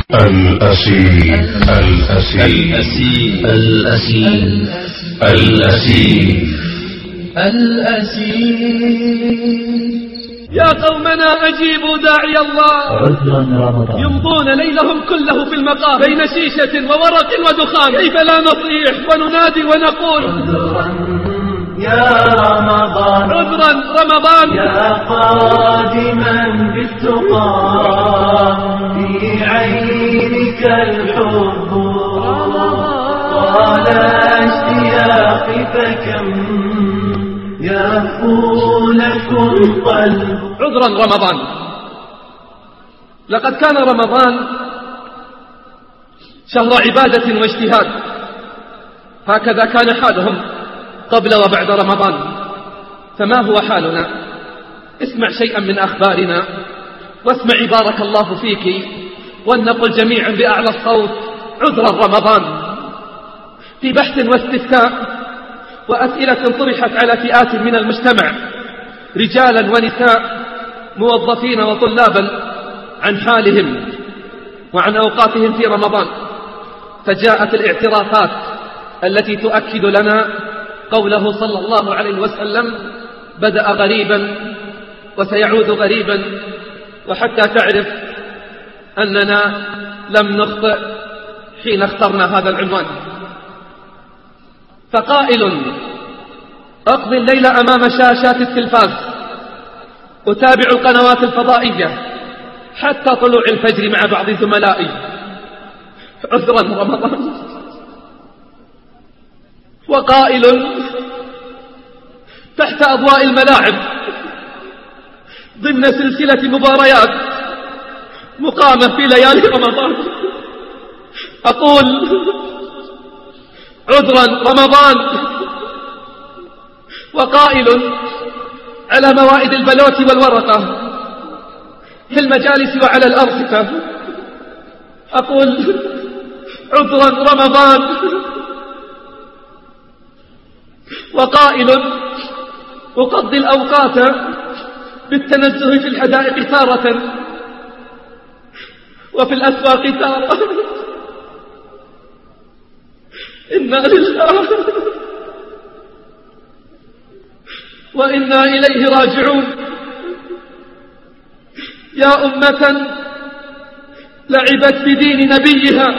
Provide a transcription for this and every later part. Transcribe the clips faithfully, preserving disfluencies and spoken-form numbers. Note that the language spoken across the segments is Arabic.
الأسير الأسير الأسير الأسير الأسير الأسير. يا قومنا أجيبوا داعي الله، يمضون ليلهم كله في المقام بين شيشة وورق ودخان، كيف لا نصيح وننادي ونقول يا رمضان عذرا رمضان، يا قادما بالتقى في عينك الحب طال اشتياقي فكم يهفو لكم قلب. عذرا رمضان، لقد كان رمضان شهر عبادة واجتهاد، هكذا كان حالهم قبل وبعد رمضان، فما هو حالنا؟ اسمع شيئا من أخبارنا واسمعي بارك الله فيك، ولنقل جميعا بأعلى الصوت عذرا رمضان. في بحث واستفتاء وأسئلة طرحت على فئات من المجتمع رجالا ونساء موظفين وطلابا عن حالهم وعن أوقاتهم في رمضان، فجاءت الاعترافات التي تؤكد لنا قوله صلى الله عليه وسلم بدأ غريبا وسيعود غريبا، وحتى تعرف أننا لم نخطئ حين اخترنا هذا العنوان. فقائل أقضي الليل أمام شاشات التلفاز أتابع القنوات الفضائية حتى طلوع الفجر مع بعض زملائي عذرا رمضان. وقائل تحت أضواء الملاعب ضمن سلسلة مباريات مقامة في ليالي رمضان أقول عذرا رمضان. وقائل على موائد البلوت والورقة في المجالس وعلى الأرصفة أقول عذرا رمضان. وقائل أقضي الأوقات بالتنزه في الحدائق تارة وفي الأسواق تارة إنا لله وإنا إليه راجعون. يا أمة لعبت بدين نبيها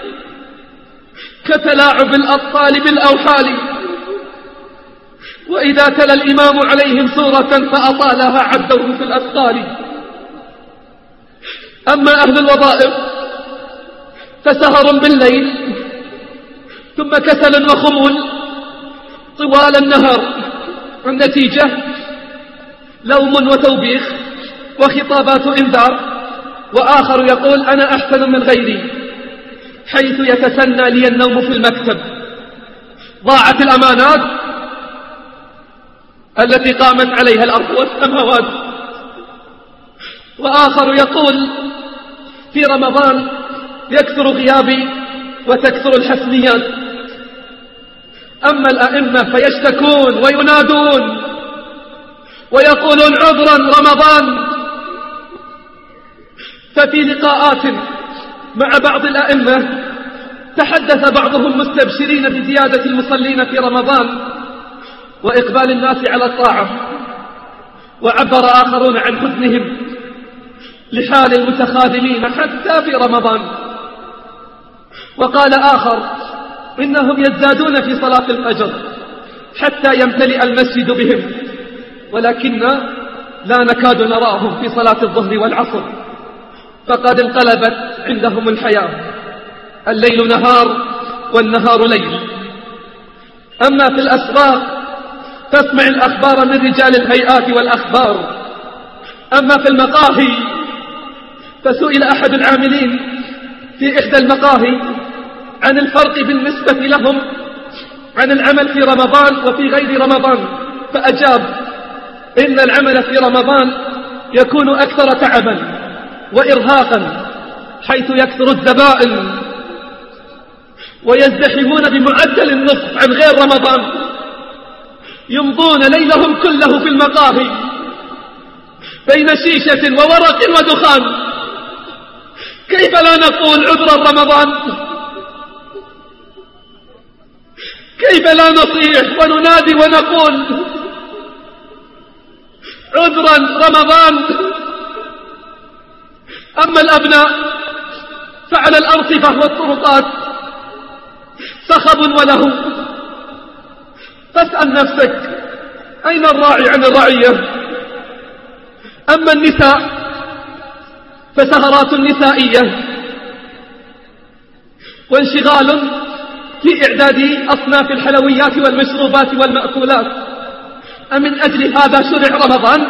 كتلاعب الأطفال بالأوحال، وإذا تلا الإمام عليهم سورة فأطالها عدوه في الأثقال. أما أهل الوظائف فسهر بالليل ثم كسل وخمول طوال النهار، النتيجة لوم وتوبيخ وخطابات إنذار، وآخر يقول أنا أحسن من غيري، حيث يتسنى لي النوم في المكتب. ضاعت الأمانات التي قامت عليها الأرض والسماوات. وآخر يقول في رمضان يكثر غيابي وتكثر الحسنيات. أما الأئمة فيشتكون وينادون ويقولون عذرا رمضان. ففي لقاءات مع بعض الأئمة تحدث بعضهم مستبشرين بزيادة المصلين في رمضان وإقبال الناس على الطاعة، وعبر آخرون عن حزنهم لحال المتخاذلين حتى في رمضان. وقال آخر إنهم يزدادون في صلاة الفجر حتى يمتلئ المسجد بهم، ولكن لا نكاد نراهم في صلاة الظهر والعصر، فقد انقلبت عندهم الحياة، الليل نهار والنهار ليل. أما في الأسواق تسمع الأخبار من رجال الهيئات والأخبار. أما في المقاهي فسئل أحد العاملين في إحدى المقاهي عن الفرق بالنسبة لهم عن العمل في رمضان وفي غير رمضان، فأجاب إن العمل في رمضان يكون أكثر تعبا وإرهاقا، حيث يكثر الزبائن ويزدحمون بمعدل النصف عن غير رمضان، يمضون ليلهم كله في المقاهي بين شيشة وورق ودخان، كيف لا نقول عذرا رمضان؟ كيف لا نصيح وننادي ونقول عذرا رمضان؟ أما الأبناء فعلى الأرصفة والطرقات صخب وله. فاسأل نفسك أين الراعي عن الرعية؟ أما النساء فسهرات نسائية وانشغال في إعداد أصناف الحلويات والمشروبات والمأكولات. أمن أجل هذا شرع رمضان؟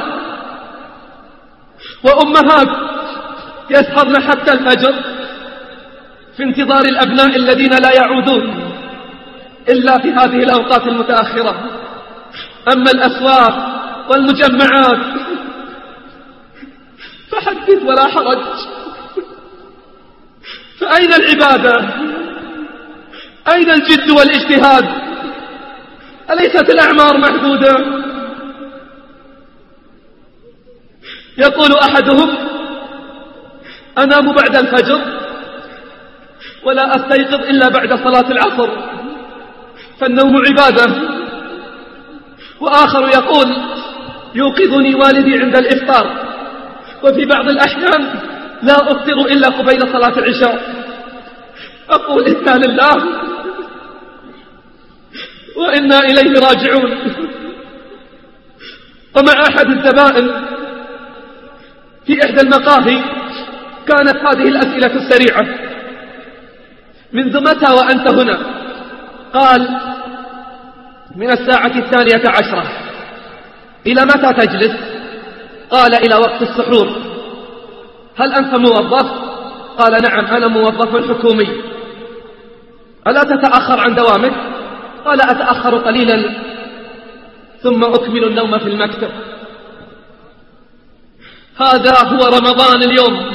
وأمهات يسهرن حتى الفجر في انتظار الأبناء الذين لا يعودون إلا في هذه الأوقات المتأخرة. أما الأسواق والمجمعات فحدث ولا حرج. فأين العبادة؟ أين الجد والاجتهاد؟ أليست الأعمار محدودة؟ يقول أحدهم أنام بعد الفجر ولا أستيقظ إلا بعد صلاة العصر، فالنوم عبادة. وآخر يقول يوقظني والدي عند الإفطار، وفي بعض الأحيان لا أفطر إلا قبيل صلاة العشاء. أقول إنا لله وإنا إليه راجعون. ومع أحد الزبائن في إحدى المقاهي كانت هذه الأسئلة السريعة: منذ متى وأنت هنا؟ قال: من الساعة الثانية عشرة. إلى متى تجلس؟ قال: إلى وقت السحور. هل أنت موظف؟ قال: نعم أنا موظف حكومي. ألا تتأخر عن دوامك؟ قال: أتأخر قليلا ثم أكمل النوم في المكتب. هذا هو رمضان اليوم،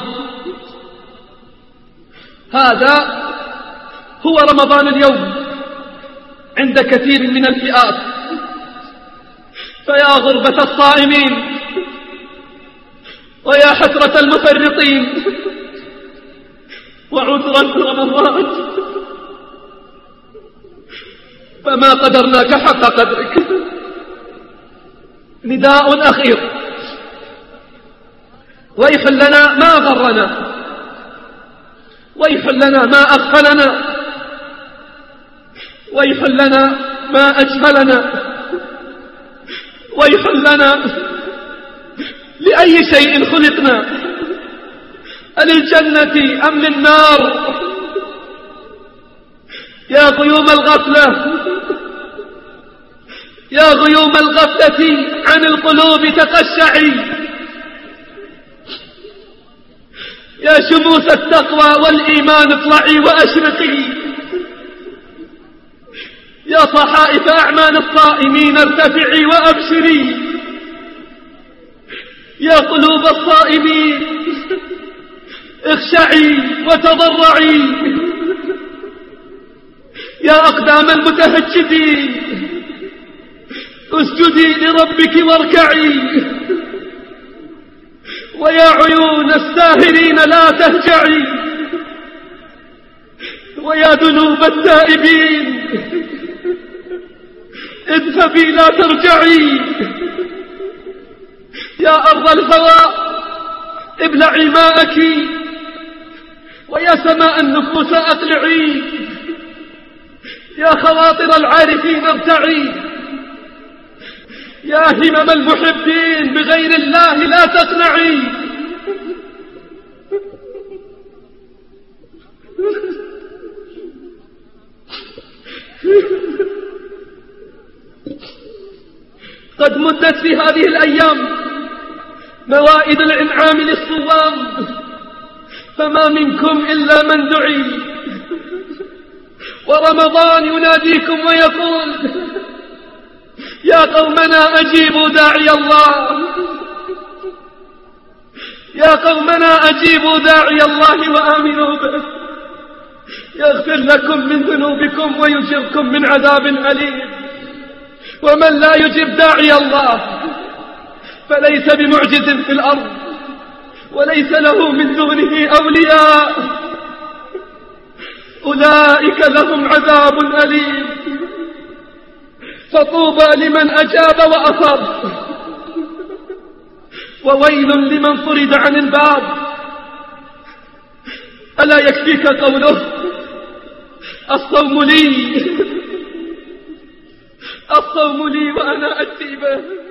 هذا هو رمضان اليوم عند كثير من الفئات. فيا غربة الصائمين ويا حسرة المفرطين وعذرا في رمضان، فما قدرناك حق قدرك. نداء أخير: ويح لنا ما غرنا، ويح لنا ما أغفلنا، ويح لنا ما أجهلنا، ويح لنا لأي شيء خلقنا، أللجنة أم للنار؟ يا غيوم الغفلة، يا غيوم الغفلة عن القلوب تقشعي، يا شموس التقوى والإيمان اطلعي وأشرقي، يا صحائف أعمال الصائمين ارتفعي وأبشري، يا قلوب الصائمين اخشعي وتضرعي، يا أقدام المتهجدين اسجدي لربك واركعي، ويا عيون الساهرين لا تهجعي، ويا ذنوب التائبين اذهبي لا ترجعي، يا أرض الهوى ابلعي ماءك، ويا سماء النفوس أقلعي، يا خواطر العارفين ارتعي، يا همم المحبين بغير الله لا تقنعي. قد مدت في هذه الأيام موائد الإنعام للصوام، فما منكم إلا من دعي، ورمضان يناديكم ويقول: يا قومنا أجيبوا داعي الله، يا قومنا أجيبوا داعي الله وآمنوا به يغفر لكم من ذنوبكم ويجركم من عذاب أليم. ومن لا يجب داعي الله فليس بمعجز في الأرض، وليس له من دونه أولياء، أولئك لهم عذاب أليم. فطوبى لمن أجاب وأصر، وويل لمن طرد عن الباب. ألا يكفيك قوله الصوم لي، الصوم لي وأنا أجزي به.